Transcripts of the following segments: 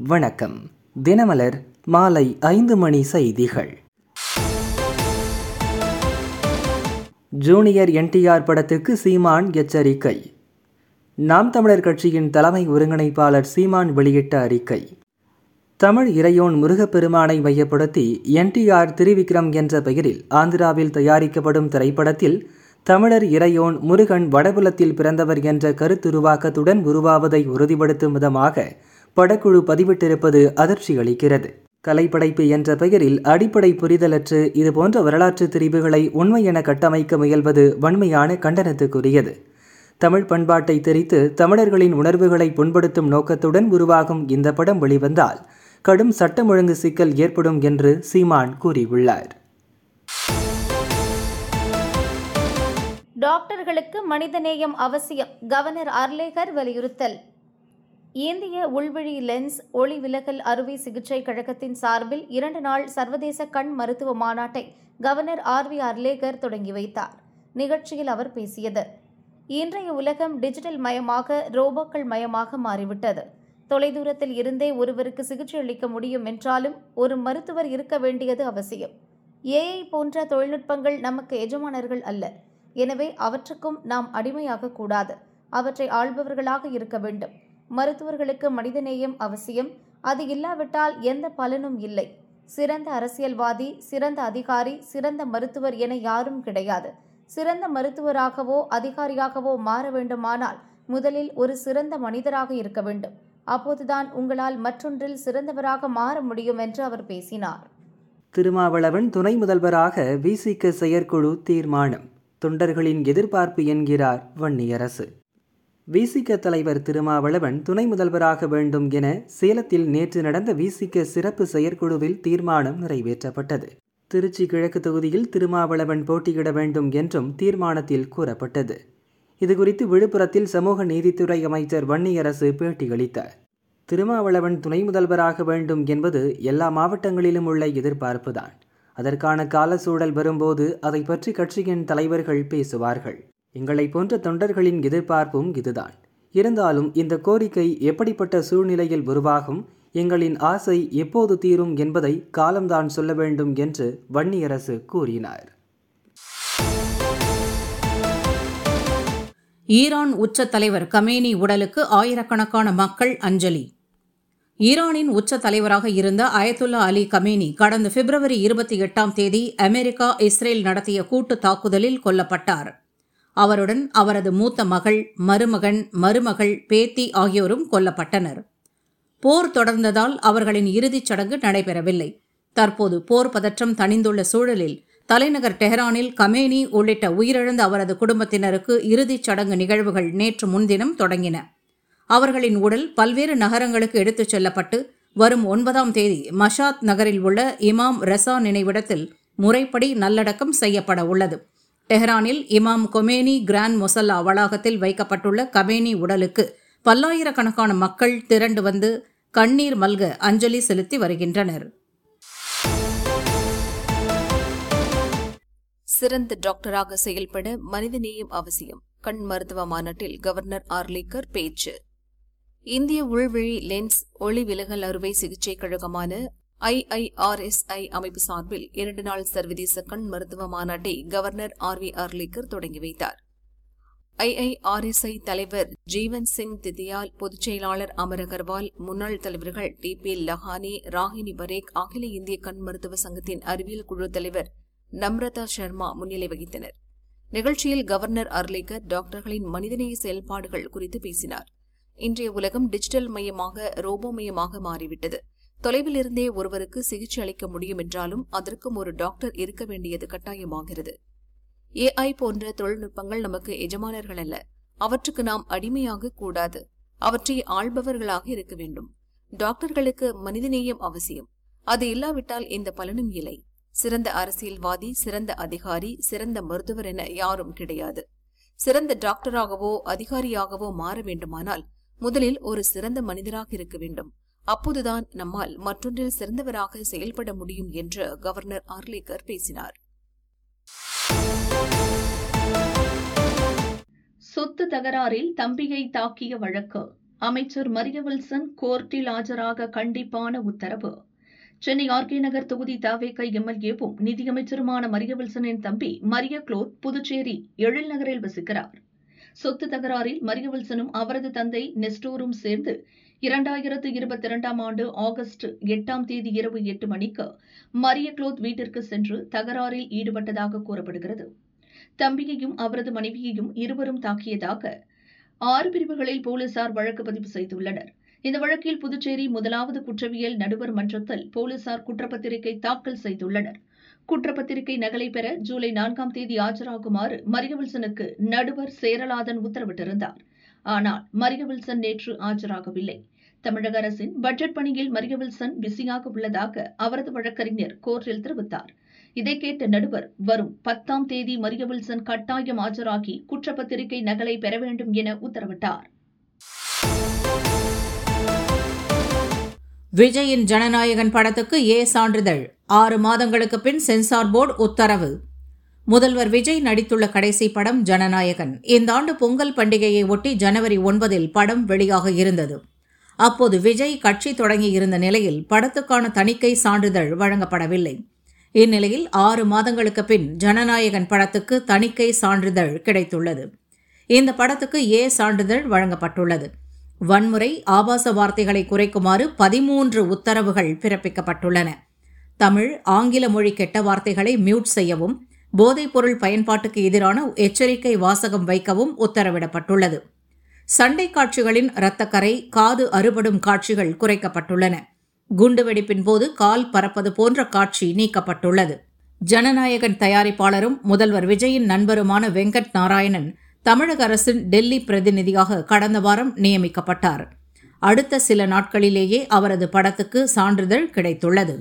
வணக்கம். தினமலர் மாலை 5 மணி செய்திகள். ஜூனியர் என்டிஆர் படத்துக்கு சீமான் எச்சரிக்கை. நாம் தமிழர் கட்சியின் தலைமை ஒருங்கிணைப்பாளர் சீமான் வெளியிட்ட அறிக்கை. தமிழ் இறையோன் முருகப்பெருமானை மையப்படுத்தி என்டிஆர் திரிவிக்ரம் என்ற பெயரில் ஆந்திராவில் தயாரிக்கப்படும் திரைப்படத்தில் தமிழர் இறையோன் முருகன் வடபுலத்தில் பிறந்தவர் என்ற கருத்துருவாக்கத்துடன் உருவாவதை உறுதிப்படுத்தும் விதமாக படக்குழு பதிவிட்டிருப்பது அதிர்ச்சி அளிக்கிறது. கலைப்படைப்பு என்ற பெயரில் அடிப்படை புரிதலற்று இதுபோன்ற வரலாற்று திரிவுகளை உண்மை என கட்டமைக்க முயல்வது வன்மையான கண்டனத்துக்குரியது. தமிழ் பண்பாட்டை திரித்து தமிழர்களின் உணர்வுகளை புண்படுத்தும் நோக்கத்துடன் உருவாகும் இந்த படம் வெளிவந்தால் கடும் சட்டம் ஒழுங்கு சிக்கல் ஏற்படும் என்று சீமான் கூறியுள்ளார். டாக்டர்களுக்கு மனிதநேயம் அவசியம், கவர்னர் அர்லேகர் வலியுறுத்தல். இந்திய உள்விழி லென்ஸ் ஒளி விலகல் அறுவை சிகிச்சை கழகத்தின் சார்பில் 2 நாள் சர்வதேச கண் மருத்துவ மாநாட்டை கவர்னர் ஆர்வி அர்லேகர் தொடங்கி வைத்தார். நிகழ்ச்சியில் அவர் பேசியது, இன்றைய உலகம் டிஜிட்டல் மயமாக, ரோபோக்கள் மயமாக மாறிவிட்டது. தொலைதூரத்தில் இருந்தே ஒருவருக்கு சிகிச்சை அளிக்க முடியும் என்றாலும் ஒரு மருத்துவர் இருக்க வேண்டியது அவசியம். ஏஐ போன்ற தொழில்நுட்பங்கள் நமக்கு எஜமானர்கள் அல்ல. எனவே அவற்றுக்கும் நாம் அடிமையாக கூடாது. அவற்றை ஆள்பவர்களாக இருக்க வேண்டும். மருத்துவர்களுக்கு மனிதநேயம் அவசியம். அது இல்லாவிட்டால் எந்த பலனும் இல்லை. சிறந்த அரசியல்வாதி, சிறந்த அதிகாரி, சிறந்த மருத்துவர் என யாரும் கிடையாது. சிறந்த மருத்துவராகவோ அதிகாரியாகவோ மாற வேண்டுமானால் முதலில் ஒரு சிறந்த மனிதராக இருக்க வேண்டும். அப்போதுதான் உங்களால் மற்றொன்றில் சிறந்தவராக மாற முடியும் என்று அவர் பேசினார். திருமாவளவன் துணை முதல்வராக விசிக செயற்குழு தீர்மானம். தொண்டர்களின் எதிர்பார்ப்பு என்கிறார் வன்னியரசு. விசிக தலைவர் திருமாவளவன் துணை முதல்வராக வேண்டும் என சேலத்தில் நேற்று நடந்த விசிக சிறப்பு செயற்குழுவில் தீர்மானம் நிறைவேற்றப்பட்டது. திருச்சி கிழக்கு தொகுதியில் திருமாவளவன் போட்டியிட வேண்டும் என்றும் தீர்மானத்தில் கூறப்பட்டது. இதுகுறித்து விழுப்புரத்தில் சமூக நீதித்துறை அமைச்சர் வன்னியரசு பேட்டியளித்தார். திருமாவளவன் துணை முதல்வராக வேண்டும் என்பது எல்லா மாவட்டங்களிலும் உள்ள எதிர்பார்ப்புதான். அதற்கான கால சூழல் வரும்போது அதை பற்றி கட்சியின் தலைவர்கள் பேசுவார்கள். எங்களை போன்ற தொண்டர்களின் எதிர்பார்ப்பும் இதுதான். இருந்தாலும் இந்த கோரிக்கை எப்படிப்பட்ட சூழ்நிலையில் உருவாகும், எங்களின் ஆசை எப்போது தீரும் என்பதை காலம்தான் சொல்ல வேண்டும் என்று வன்னியரசு கூறினார். ஈரான் உச்ச தலைவர் கமேனி உடலுக்கு ஆயிரக்கணக்கான மக்கள் அஞ்சலி. ஈரானின் உச்ச தலைவராக இருந்த அயத்துல்லா அலி கமேனி கடந்த பிப்ரவரி 28 அமெரிக்கா, இஸ்ரேல் நடத்திய கூட்டு தாக்குதலில் கொல்லப்பட்டார். அவருடன் அவரது மூத்த மகள், மருமகன், மருமகள், பேத்தி ஆகியோரும் கொல்லப்பட்டனர். போர் தொடர்ந்ததால் அவர்களின் இறுதிச் சடங்கு நடைபெறவில்லை. தற்போது போர் பதற்றம் தணிந்துள்ள சூழலில் தலைநகர் டெஹ்ரானில் கமேனி உள்ளிட்ட உயிரிழந்த அவரது குடும்பத்தினருக்கு இறுதிச் சடங்கு நிகழ்வுகள் நேற்று முன்தினம் தொடங்கின. அவர்களின் உடல் பல்வேறு நகரங்களுக்கு எடுத்துச் செல்லப்பட்டு வரும் 9 மஷாத் நகரில் உள்ள இமாம் ரெசா நினைவிடத்தில் முறைப்படி நல்லடக்கம் செய்யப்பட உள்ளது. டெஹ்ரானில் இமாம் கொமேனி கிராண்ட் மொசல்லா வளாகத்தில் வைக்கப்பட்டுள்ள கமேனி உடலுக்கு பல்லாயிரக்கணக்கான மக்கள் திரண்டு வந்து கண்ணீர் மல்க அஞ்சலி செலுத்தி வருகின்றனர். சிறந்த டாக்டராக செயல்பட மனிதநேயம் அவசியம். கண் மருத்துவ மாநாட்டில் கவர்னர் ஆர்லேக்கர் பேச்சு. இந்திய உள்விழி லென்ஸ் ஒளி விலகல் அறுவை சிகிச்சை கழகமான IIRSI அமைப்பு சார்பில் 2 நாள் சர்வதேச கண் மருத்துவ மாநாட்டை கவர்னர் ஆர்வி அர்லேக்கர் தொடங்கி வைத்தார். IIRSI தலைவர் ஜீவன் சிங் திதியால், பொதுச் செயலாளர் அமர் அகர்வால், முன்னாள் தலைவர்கள் TP லஹானி, ராகினி பரேக், அகில இந்திய கண் மருத்துவ சங்கத்தின் அறிவியல் குழு தலைவர் நம்ரதா சர்மா முன்னிலை வகித்தனர். நிகழ்ச்சியில் கவர்னர் அர்லேக்கர் டாக்டர்களின் மனிதநேய செயல்பாடுகள் குறித்து பேசினார். இன்றைய உலகம் டிஜிட்டல் மயமாக, ரோபோ மயமாக மாறிவிட்டது. தொலைவில் இருந்தே ஒருவருக்கு சிகிச்சை அளிக்க முடியும் என்றாலும் அதற்கும் ஒரு டாக்டர் இருக்க வேண்டியது கட்டாயமாகிறது. AI போன்ற தொழில்நுட்பங்கள் நமக்கு எஜமானர்கள் அல்ல. அவற்றுக்கு நாம் அடிமையாக கூடாது. அவற்றை ஆள்பவர்களாக இருக்க வேண்டும். டாக்டர்களுக்கு மனிதநேயம் அவசியம். அது இல்லாவிட்டால் எந்த பலனும் இல்லை. சிறந்த அரசியல்வாதி, சிறந்த அதிகாரி, சிறந்த மருத்துவர் என யாரும் கிடையாது. சிறந்த டாக்டராகவோ அதிகாரியாகவோ மாற வேண்டுமானால் முதலில் ஒரு சிறந்த மனிதராக இருக்க வேண்டும். அப்போதுதான் நம்மால் மற்றொன்றில் சிறந்தவராக செயல்பட முடியும் என்று கவர்னர் ஆர்லேக்கர் பேசினார். சொத்து தகராறில் தம்பியை தாக்கிய வழக்கு. அமைச்சர் மரிய வில்சன் கோர்ட்டில் ஆஜராக கண்டிப்பான உத்தரவு. சென்னை ஆர்கே நகர் தொகுதி தவேக எம்எல்ஏவும் நிதியமைச்சருமான மரிய வில்சனின் தம்பி மரிய குளோத் புதுச்சேரி எழில் நகரில் வசிக்கிறார். சொத்து தகராறில் மரிய வில்சனும் அவரது தந்தை நெஸ்டோரும் சேர்ந்து 2022 ஆண்டு ஆகஸ்ட் 8 இரவு 8 மணிக்கு மரிய குளோத் வீட்டிற்கு சென்று தகராறில் ஈடுபட்டதாக கூறப்படுகிறது. தம்பியையும் அவரது மனைவியையும் இருவரும் தாக்கியதாக 6 பிரிவுகளில் போலீசார் வழக்கு பதிவு செய்துள்ளனர். இந்த வழக்கில் புதுச்சேரி 1வது குற்றவியல் நடுவர் மன்றத்தில் போலீசார் குற்றப்பத்திரிகை தாக்கல் செய்துள்ளனர். குற்றப்பத்திரிகை நகலை பெற ஜூலை 4 ஆஜராகுமாறு மரிய வில்சனுக்கு நடுவர் சேரலாதன் உத்தரவிட்டிருந்தார். ஆனால் மரிய வில்சன் நேற்று ஆஜராகவில்லை. தமிழக அரசின் பட்ஜெட் பணியில் மரிய வில்சன் பிஸியாக உள்ளதாக அவரது வழக்கறிஞர் கோர்ட்டில் தெரிவித்தார். இதை கேட்ட நடுவர் வரும் 10 மரிய வில்சன் கட்டாயம் ஆஜராகி குற்றப்பத்திரிகை நகலை பெற வேண்டும் என உத்தரவிட்டார். விஜயின் ஜனநாயகன் படத்துக்கு சான்றிதழ் 6 மாதங்களுக்கு பின் சென்சார் போர்டு உத்தரவு. முதல்வர் விஜய் நடித்துள்ள கடைசி படம் ஜனநாயகன். இந்த ஆண்டு பொங்கல் பண்டிகையை ஒட்டி ஜனவரி 9 படம் வெளியாக இருந்தது. அப்போது விஜய் கட்சி தொடங்கியிருந்த நிலையில் படத்துக்கான தணிக்கை சான்றிதழ் வழங்கப்படவில்லை. இந்நிலையில் 6 மாதங்களுக்கு பின் ஜனநாயகன் படத்துக்கு தணிக்கை சான்றிதழ் கிடைத்துள்ளது. இந்த படத்துக்கு சான்றிதழ் வழங்கப்பட்டுள்ளது. வன்முறை, ஆபாச வார்த்தைகளை குறைக்குமாறு 13 உத்தரவுகள் பிறப்பிக்கப்பட்டுள்ளன. தமிழ், ஆங்கில மொழி கெட்ட வார்த்தைகளை மியூட் செய்யவும், போதைப்பொருள் பயன்பாட்டுக்கு எதிரான எச்சரிக்கை வாசகம் வைக்கவும் உத்தரவிடப்பட்டுள்ளது. சண்டை காட்சிகளின் இரத்தக்கரை, காது அறுபடும் காட்சிகள் குறைக்கப்பட்டுள்ளன. குண்டுவெடிப்பின் போது கால் பறப்பது போன்ற காட்சி நீக்கப்பட்டுள்ளது. ஜனநாயகன் தயாரிப்பாளரும் முதல்வர் விஜயின் நண்பருமான வெங்கட் நாராயணன் தமிழக அரசின் டெல்லி பிரதிநிதியாக கடந்த வாரம் நியமிக்கப்பட்டார். அடுத்த சில நாட்களிலேயே அவரது படத்துக்கு சான்றிதழ் கிடைத்துள்ளது.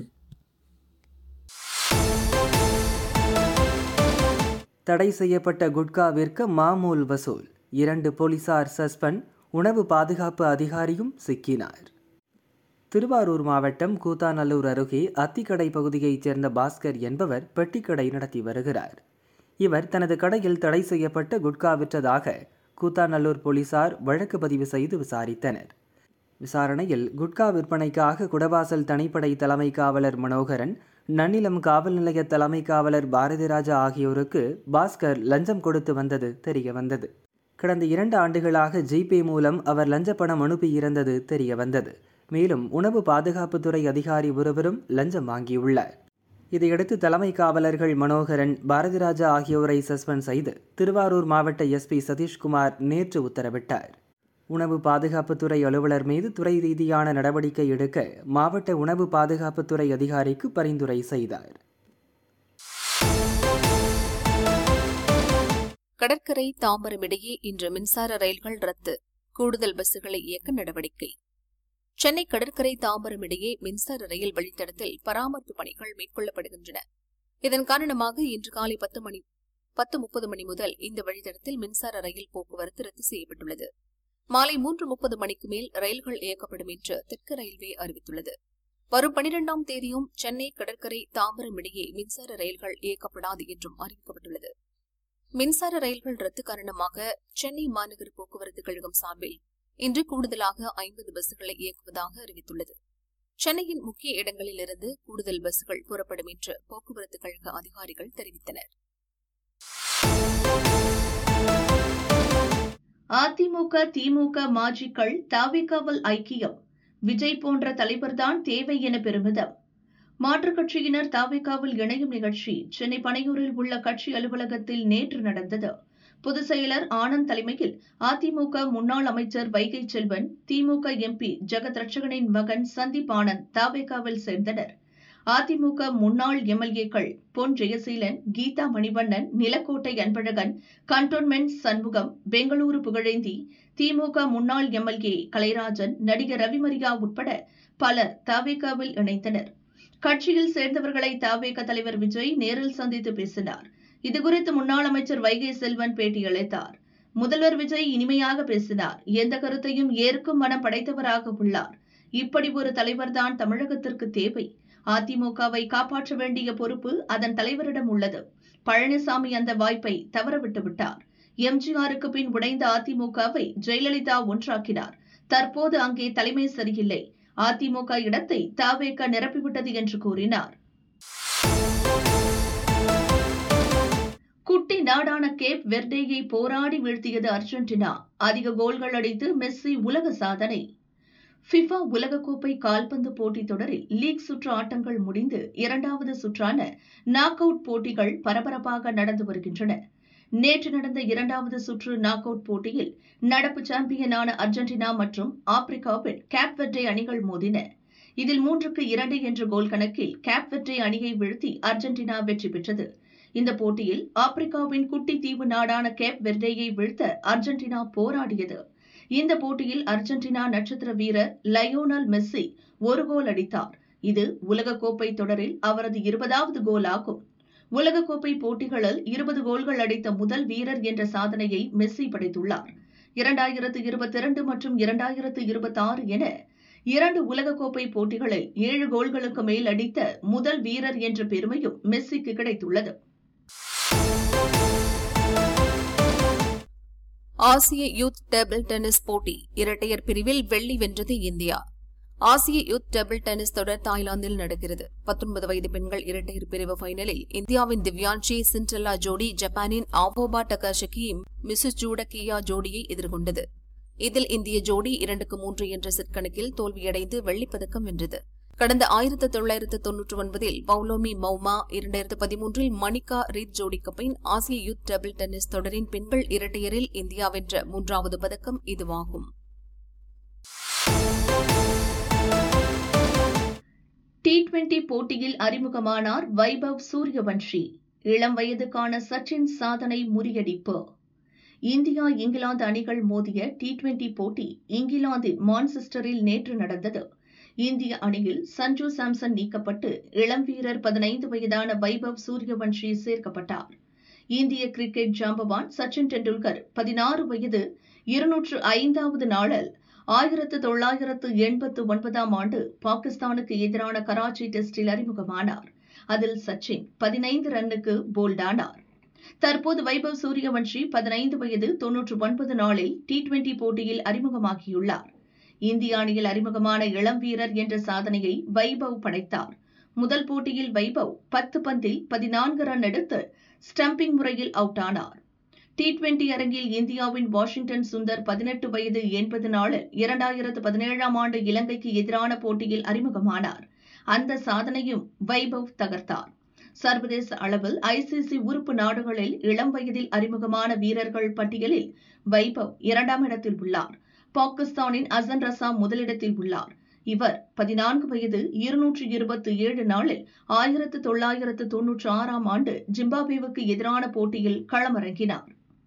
தடை செய்யப்பட்ட குட்காவிற்கு மாமூல் வசூல். 2 போலீசார் சஸ்பெண்ட். உணவு பாதுகாப்பு அதிகாரியும் சிக்கினார். திருவாரூர் மாவட்டம் கூத்தாநல்லூர் அருகே அத்திக்கடை பகுதியைச் சேர்ந்த பாஸ்கர் என்பவர் பெட்டிக்கடை நடத்தி வருகிறார். இவர் தனது கடையில் தடை செய்யப்பட்ட குட்கா விற்றதாக கூத்தாநல்லூர் போலீசார் வழக்கு பதிவு செய்து விசாரித்தனர். விசாரணையில் குட்கா விற்பனைக்காக குடவாசல் தனிப்படை தலைமை காவலர் மனோகரன், நன்னிலம் காவல் நிலைய தலைமை காவலர் பாரதிராஜா ஆகியோருக்கு பாஸ்கர் லஞ்சம் கொடுத்து வந்தது தெரியவந்தது. கடந்த 2 ஆண்டுகளாக ஜிபே மூலம் அவர் லஞ்ச பணம் அனுப்பியிருந்தது தெரியவந்தது. மேலும் உணவு பாதுகாப்புத்துறை அதிகாரி ஒருவரும் லஞ்சம் வாங்கியுள்ளார். இதையடுத்து தலைமை காவலர்கள் மனோகரன், பாரதிராஜா ஆகியோரை சஸ்பெண்ட் செய்து திருவாரூர் மாவட்ட எஸ்பி சதீஷ்குமார் நேற்று உத்தரவிட்டார். உணவு பாதுகாப்புத்துறை அலுவலர் மீது துறை ரீதியான நடவடிக்கை எடுக்க மாவட்ட உணவு பாதுகாப்புத்துறை அதிகாரிக்கு பரிந்துரை செய்தார். கடற்கரை தாம்பரம் இடையே இன்று மின்சார ரயில்கள் ரத்து. கூடுதல் பஸ்களை இயக்க நடவடிக்கை. சென்னை கடற்கரை தாம்பரம் இடையே மின்சார ரயில் வழித்தடத்தில் பராமரிப்பு பணிகள் மேற்கொள்ளப்படுகின்றன. இதன் காரணமாக இன்று காலை 10:30 மணி முதல் இந்த வழித்தடத்தில் மின்சார ரயில் போக்குவரத்து ரத்து செய்யப்பட்டுள்ளது. மாலை 3:30 மணிக்கு மேல் ரயில்கள் இயக்கப்படும் என்று தெற்கு ரயில்வே அறிவித்துள்ளது. வரும் 12ஆம் தேதியும் சென்னை கடற்கரை தாம்பரம் இடையே மின்சார ரயில்கள் இயக்கப்படாது என்றும் அறிவிக்கப்பட்டுள்ளது. மின்சார ரயில்கள் ரத்து காரணமாக சென்னை மாநகர போக்குவரத்து கழகம் சார்பில் இன்று கூடுதலாக 50 பஸ்களை இயக்குவதாக அறிவித்துள்ளது. சென்னையின் முக்கிய இடங்களிலிருந்து கூடுதல் பஸ்கள் புறப்படும் என்று போக்குவரத்து கழக அதிகாரிகள் தெரிவித்தனர். அதிமுக, திமுக மாஜிக்கள் தவிகவில் ஐக்கியம். விஜய் போன்ற தலைவர்தான் தேவை என பெருமிதம். மாற்றுக் கட்சியினர் தவிகவில் இணையும் நிகழ்ச்சி சென்னை பனையூரில் உள்ள கட்சி அலுவலகத்தில் நேற்று நடந்தது. பொதுச் செயலர் ஆனந்த் தலைமையில் அதிமுக முன்னாள் அமைச்சர் வைகை செல்வன், திமுக எம்பி ஜெகத் ரட்சகனின் மகன் சந்தீப் ஆனந்த் தவிகவில் சேர்ந்தனர். அதிமுக முன்னாள் எம்எல்ஏக்கள் பொன் ஜெயசீலன், கீதா மணிவண்ணன், நிலக்கோட்டை அன்பழகன், கண்டோன்மெண்ட் சண்முகம், பெங்களூரு புகழேந்தி, திமுக முன்னாள் எம்எல்ஏ கலைராஜன், நடிகர் ரவிமரியா உட்பட பலர் தவிகவில் இணைந்தனர். கட்சியில் சேர்ந்தவர்களை தவிக தலைவர் விஜய் நேரில் சந்தித்து பேசினார். இதுகுறித்து முன்னாள் அமைச்சர் வைகை செல்வன் பேட்டியளித்தார். முதல்வர் விஜய் இனிமையாக பேசினார். எந்த கருத்தையும் ஏற்கும் மனம் படைத்தவராக உள்ளார். இப்படி ஒரு தலைவர்தான் தமிழகத்திற்கு தேவை. அதிமுகவை காப்பாற்ற வேண்டிய பொறுப்பு அதன் தலைவரிடம் உள்ளது. பழனிசாமி அந்த வாய்ப்பை தவறவிட்டு விட்டார். எம்ஜிஆருக்கு பின் உடைந்த அதிமுகவை ஜெயலலிதா ஒன்றாக்கினார். தற்போது அங்கே தலைமை சரியில்லை. அதிமுக இடத்தை தவேக நிரப்பிவிட்டது என்று கூறினார். குட்டி நாடான கேப் வெர்டேயை போராடி வீழ்த்தியது அர்ஜென்டினா. அதிக கோல்கள் அடித்து மெஸ்ஸி உலக சாதனை. ஃபிஃபா உலகக்கோப்பை கால்பந்து போட்டித் தொடரில் லீக் சுற்று ஆட்டங்கள் முடிந்து இரண்டாவது சுற்றான நாக் அவுட் போட்டிகள் பரபரப்பாக நடந்து வருகின்றன. நேற்று நடந்த இரண்டாவது சுற்று நாக் அவுட் போட்டியில் நடப்பு சாம்பியனான அர்ஜென்டினா மற்றும் ஆப்பிரிக்காவின் கேப் வெர்டே அணிகள் மோதின. இதில் 3-2 என்ற கோல் கணக்கில் கேப் வெர்டே அணியை வீழ்த்தி அர்ஜென்டினா வெற்றி பெற்றது. இந்த போட்டியில் ஆப்பிரிக்காவின் குட்டி தீவு நாடான கேப் வெர்டேயை வீழ்த்த அர்ஜென்டினா போராடியது. இந்த போட்டியில் அர்ஜென்டினா நட்சத்திர வீரர் லயோனல் மெஸ்ஸி ஒரு கோல் அடித்தார். இது உலகக்கோப்பை தொடரில் அவரது 20வது கோல் ஆகும். உலகக்கோப்பை போட்டிகளில் 20 கோல்கள் அடித்த முதல் வீரர் என்ற சாதனையை மெஸ்ஸி படைத்துள்ளார். 2022 மற்றும் 2026 என 2 உலகக்கோப்பை போட்டிகளில் 7 கோல்களுக்கு மேல் அடித்த முதல் வீரர் என்ற பெருமையும் மெஸ்ஸிக்கு கிடைத்துள்ளது. ஆசிய யூத் டேபிள் டென்னிஸ் போட்டி இரட்டையர் பிரிவில் வெள்ளி வென்றது இந்தியா. ஆசிய யூத் டேபிள் டென்னிஸ் தொடர் தாய்லாந்தில் நடக்கிறது. 19 வயது பெண்கள் இரட்டையர் பிரிவு ஃபைனலில் இந்தியாவின் திவ்யான்ஷி சிண்டெல்லா ஜோடி ஜப்பானின் ஆவோபா டகாஷிகி மிசுஜூட கியா ஜோடியை எதிர்கொண்டது. இதில் இந்திய ஜோடி 2-3 என்ற செட் கணக்கில் தோல்வியடைந்து வெள்ளிப்பதக்கம் வென்றது. கடந்த 1999இல் பவுலோமி மௌமா, 2013இல் மணிகா ரீத் ஜோடிக்கு பின் ஆசிய யூத் டேபிள் டென்னிஸ் தொடரின் பெண்கள் இரட்டையரில் இந்தியா வென்ற 3வது பதக்கம் இதுவாகும். T20 போட்டியில் அறிமுகமானார் வைபவ் சூரியவன்ஷி. இளம் வயதுக்கான சச்சின் சாதனை முறியடிப்பு. இந்தியா இங்கிலாந்து அணிகள் மோதிய T20 போட்டி இங்கிலாந்தின் மான்செஸ்டரில் நேற்று நடந்தது. இந்திய அணியில் சஞ்சு சாம்சன் நீக்கப்பட்டு இளம் வீரர் 15 வயதான வைபவ் சூரியவன்ஷி சேர்க்கப்பட்டார். இந்திய கிரிக்கெட் ஜாம்பவான் சச்சின் டெண்டுல்கர் 16 வயது 205வது நாளில் 1989ஆம் ஆண்டு பாகிஸ்தானுக்கு எதிரான கராச்சி டெஸ்டில் அறிமுகமானார். அதில் சச்சின் 15 ரன்னுக்கு போல்டானார். தற்போது வைபவ் சூரியவன்ஷி 15 வயது 99 நாளில் T20 போட்டியில் அறிமுகமாகியுள்ளார். இந்திய அணியில் அறிமுகமான இளம் வீரர் என்ற சாதனையை வைபவ் படைத்தார். முதல் போட்டியில் வைபவ் 10 பந்தில் 14 ரன் எடுத்து ஸ்டம்பிங் முறையில் அவுட் ஆனார். T20 அரங்கில் இந்தியாவின் வாஷிங்டன் சுந்தர் 18 வயது 80 நாளில் 2017ஆம் ஆண்டு இலங்கைக்கு எதிரான போட்டியில் அறிமுகமானார். அந்த சாதனையும் வைபவ் தகர்த்தார். சர்வதேச அளவில் ICC உறுப்பு நாடுகளில் இளம் வயதில் அறிமுகமான வீரர்கள் பட்டியலில் வைபவ் 2ஆம் இடத்தில் உள்ளார். பாகிஸ்தானின் அசன் ரசா முதலிடத்தில் உள்ளார். இவர் 14 வயது 227 நாளில் 1996ஆம் ஆண்டு ஜிம்பாப்வேவுக்கு எதிரான போட்டியில் களமிறங்கினார்.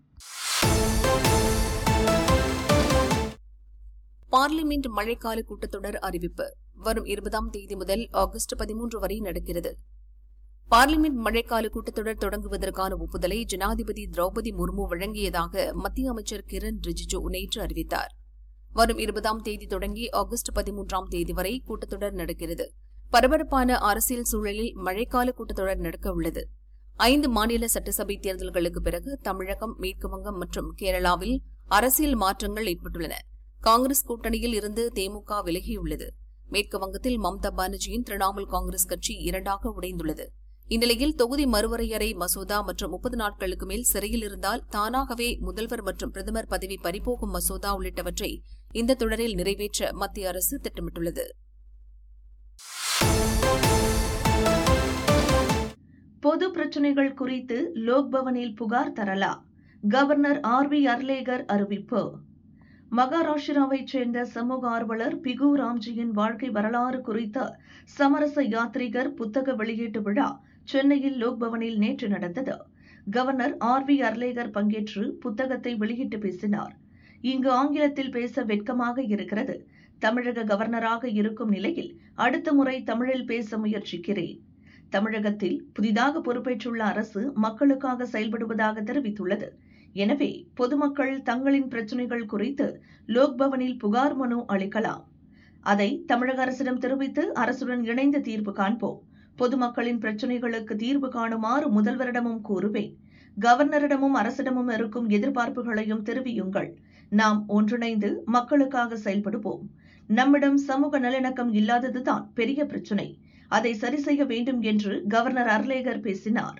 பார்லிமென்ட் மழைக்கால கூட்டத்தொடர் அறிவிப்பு வரும் 20ஆம் தேதி முதல் ஆகஸ்ட் 13 வரை நடக்கிறது. பார்லிமென்ட் மழைக்கால கூட்டத்தொடர் தொடங்குவதற்கான ஒப்புதலை ஜனாதிபதி திரௌபதி முர்மு வழங்கியதாக மத்திய அமைச்சர் கிரண் ரிஜிஜு நேற்று அறிவித்தார். வரும் 20ஆம் தேதி தொடங்கி ஆகஸ்ட் 13ஆம் தேதி வரை கூட்டத்தொடர் நடக்கிறது. பரபரப்பான அரசியல் சூழலில் மழைக்கால கூட்டத்தொடர் நடக்க உள்ளது. 5 மாநில சட்டசபை தேர்தல்களுக்கு பிறகு தமிழகம், மேற்குவங்கம் மற்றும் கேரளாவில் அரசியல் மாற்றங்கள் ஏற்பட்டுள்ளன. காங்கிரஸ் கூட்டணியில் இருந்து தேமுக விலகியுள்ளது. மேற்குவங்கத்தில் மம்தா பானர்ஜியின் திரிணாமுல் காங்கிரஸ் கட்சி 2ஆக உடைந்துள்ளது. இந்நிலையில் தொகுதி மறுவரையறை மசோதா மற்றும் 30 நாட்களுக்கு மேல் சிறையில் இருந்தால் தானாகவே முதல்வர் மற்றும் பிரதமர் பதவி பறிபோகும் மசோதா உள்ளிட்டவற்றை இந்த தொடரில் நிறைவேற்ற மத்திய அரசு திட்டமிட்டுள்ளது. பொது பிரச்சினைகள் குறித்து லோக்பவனில் புகார் தரலாம். கவர்னர் RV அர்லேகர் அறிவிப்பு. மகாராஷ்டிராவைச் சேர்ந்த சமூக ஆர்வலர் பிகு ராம்ஜியின் வாழ்க்கை வரலாறு குறித்த சமரச யாத்ரீகர் புத்தக வெளியீட்டு விழா சென்னையில் லோக்பவனில் நேற்று நடந்தது. கவர்னர் RV அர்லேகர் பங்கேற்று புத்தகத்தை வெளியிட்டு பேசினார். இங்கு ஆங்கிலத்தில் பேச வெட்கமாக இருக்கிறது. தமிழக கவர்னராக இருக்கும் நிலையில் அடுத்த முறை தமிழில் பேச முயற்சிக்கிறேன். தமிழகத்தில் புதிதாக பொறுப்பேற்றுள்ள அரசு மக்களுக்காக செயல்படுவதாக தெரிவித்துள்ளது. எனவே பொதுமக்கள் தங்களின் பிரச்சினைகள் குறித்து லோக்பவனில் புகார் மனு அளிக்கலாம். அதை தமிழக அரசிடம் தெரிவித்து அரசுடன் இணைந்து தீர்வு காண்போம். பொதுமக்களின் பிரச்சினைகளுக்கு தீர்வு காணுமாறு முதல்வரிடமும் கூறுவேன். கவர்னரிடமும் அரசிடமும் இருக்கும் எதிர்பார்ப்புகளையும் தெரிவியுங்கள். நாம் ஒன்றிணைந்து மக்களுக்காக செயல்படுவோம். நம்மிடம் சமூக நல்லிணக்கம் இல்லாததுதான் பெரிய பிரச்சினை. அதை சரி செய்ய வேண்டும் என்று கவர்னர் அர்லேகர் பேசினார்.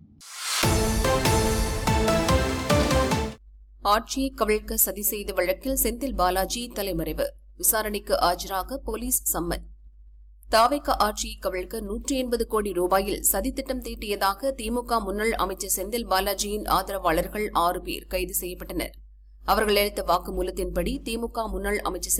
ஆட்சியை கவிழ்க்க சதி செய்த வழக்கில் செந்தில் பாலாஜி தலைமறைவு. விசாரணைக்கு ஆஜராக போலீஸ் சம்மன். தாவேகா ஆட்சியை கவிழ்க்க 180 கோடி ரூபாயில் சதித்திட்டம் தீட்டியதாக திமுக முன்னாள் அமைச்சர் செந்தில் பாலாஜியின் ஆதரவாளர்கள் 6 பேர் கைது செய்யப்பட்டனர். அவர்கள் அளித்த வாக்குமூலத்தின்படி திமுக முன்னாள் அமைச்சர்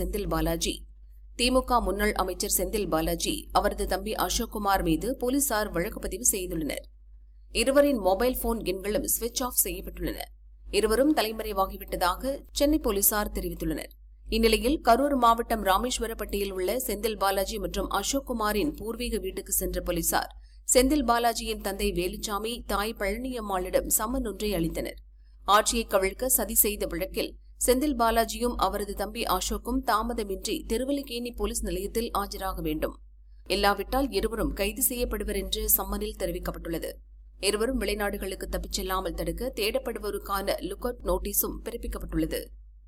செந்தில் பாலாஜி அவரது தம்பி அசோக்குமார் மீது போலீசார் வழக்கு பதிவு செய்துள்ளனர். இருவரின் மொபைல் போன் எண்களும் சுவிட்ச் ஆஃப் செய்யப்பட்டுள்ளன. இருவரும் தலைமறைவாகிவிட்டதாக சென்னை போலீசார் தெரிவித்துள்ளனர். இந்நிலையில் கரூர் மாவட்டம் ராமேஸ்வரப்பட்டியில் உள்ள செந்தில் பாலாஜி மற்றும் அசோக்குமாரின் பூர்வீக வீட்டுக்கு சென்ற போலீசார் செந்தில் பாலாஜியின் தந்தை வேலுச்சாமி, தாய் பழனியம்மாளிடம் சம்மன் ஒன்றை அளித்தனர். ஆட்சியை கவிழ்க்க சதி செய்த வழக்கில் செந்தில் பாலாஜியும் அவரது தம்பி அசோக்கும் தாமதமின்றி திருவல்லிக்கேணி போலீஸ் நிலையத்தில் ஆஜராக வேண்டும். இல்லாவிட்டால் இருவரும் கைது செய்யப்படுவர் என்று சம்மனில் தெரிவிக்கப்பட்டுள்ளது. இருவரும் வெளிநாடுகளுக்கு தப்பிச் செல்லாமல் தடுக்க தேடப்படுவோருக்கான லுக் அவுட் நோட்டீஸும் பிறப்பிக்கப்பட்டுள்ளது.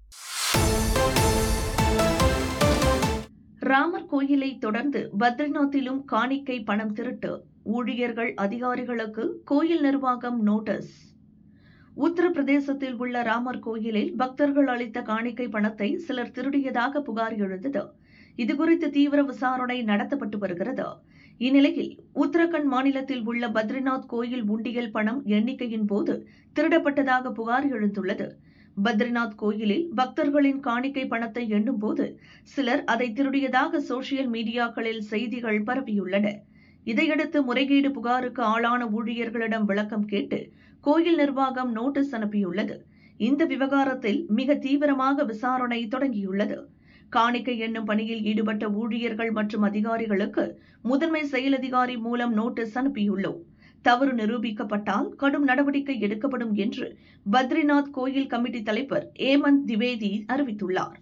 ராமர் கோயிலை தொடர்ந்து பத்ரிநாத்திலும் காணிக்கை பணம் திருட்டு. ஊழியர்கள் அதிகாரிகளுக்கு கோயில் நிர்வாகம் நோட்டீஸ். உத்தரப்பிரதேசத்தில் உள்ள ராமர் கோயிலில் பக்தர்கள் அளித்த காணிக்கை பணத்தை சிலர் திருடியதாக புகார் எழுந்தது. இதுகுறித்து தீவிர விசாரணை நடத்தப்பட்டு வருகிறது. இந்நிலையில் உத்தரகண்ட் மாநிலத்தில் உள்ள பத்ரிநாத் கோயில் உண்டியல் பணம் எண்ணிக்கையின் போது திருடப்பட்டதாக புகார் எழுந்துள்ளது. பத்ரிநாத் கோயிலில் பக்தர்களின் காணிக்கை பணத்தை எண்ணும் போது சிலர் அதை திருடியதாக சோசியல் மீடியாக்களில் செய்திகள் பரவியுள்ளன. இதையடுத்து முறைகேடு புகாருக்கு ஆளான ஊழியர்களிடம் விளக்கம் கேட்டு கோயில் நிர்வாகம் நோட்டீஸ் அனுப்பியுள்ளது. இந்த விவகாரத்தில் மிக தீவிரமாக விசாரணை தொடங்கியுள்ளது. காணிக்கை எண்ணும் பணியில் ஈடுபட்ட ஊழியர்கள் மற்றும் அதிகாரிகளுக்கு முதன்மை செயல் அதிகாரி மூலம் நோட்டீஸ் அனுப்பியுள்ளோம். தவறு நிரூபிக்கப்பட்டால் கடும் நடவடிக்கை எடுக்கப்படும் என்று பத்ரிநாத் கோயில் கமிட்டி தலைவர் ஏமந்த் திவேதி அறிவித்துள்ளார்.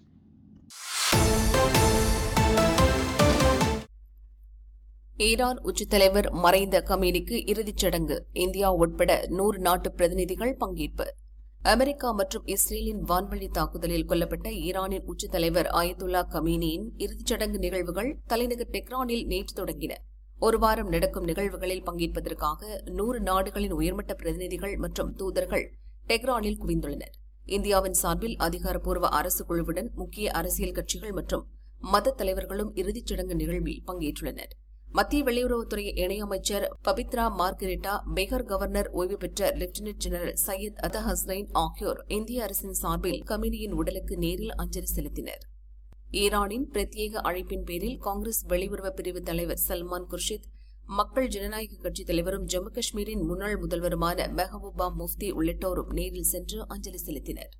ஈரான் உச்சத்தலைவர் மறைந்த கமேனிக்கு இறுதிச் சடங்கு. இந்தியா உட்பட 100 நாட்டு பிரதிநிதிகள் பங்கேற்பு. அமெரிக்கா மற்றும் இஸ்ரேலின் வான்வழி தாக்குதலில் கொல்லப்பட்ட ஈரானின் உச்சத்தலைவர் அயத்துல்லா கமேனியின் இறுதிச் சடங்கு நிகழ்வுகள் தலைநகர் டெஹ்ரானில் நேற்று தொடங்கின. ஒரு வாரம் நடக்கும் நிகழ்வுகளில் பங்கேற்பதற்காக 100 நாடுகளின் உயர்மட்ட பிரதிநிதிகள் மற்றும் தூதர்கள் டெஹ்ரானில் குவிந்துள்ளனர். இந்தியாவின் சார்பில் அதிகாரப்பூர்வ அரசு குழுவுடன் முக்கிய அரசியல் கட்சிகள் மற்றும் மத தலைவர்களும் இறுதிச் சடங்கு நிகழ்வில் பங்கேற்றுள்ளனர். மத்திய வெளியுறவுத்துறை இணையமைச்சர் பபித்ரா மார்கரெட்டா, பீகார் கவர்னர் ஓய்வு பெற்ற லெப்டினன்ட் ஜெனரல் சையத் அத்தா ஹஸ்னைன் ஆகியோர் இந்திய அரசின் சார்பில் கமேனியின் உடலுக்கு நேரில் அஞ்சலி செலுத்தினர். ஈரானின் பிரத்யேக அழைப்பின் பேரில் காங்கிரஸ் வெளியுறவு பிரிவு தலைவர் சல்மான் குர்ஷித், மக்கள் ஜனநாயக கட்சித் தலைவரும் ஜம்மு காஷ்மீரின் முன்னாள் முதல்வருமான மெஹபூபா முஃப்தி உள்ளிட்டோரும் நேரில் சென்று அஞ்சலி செலுத்தினர்.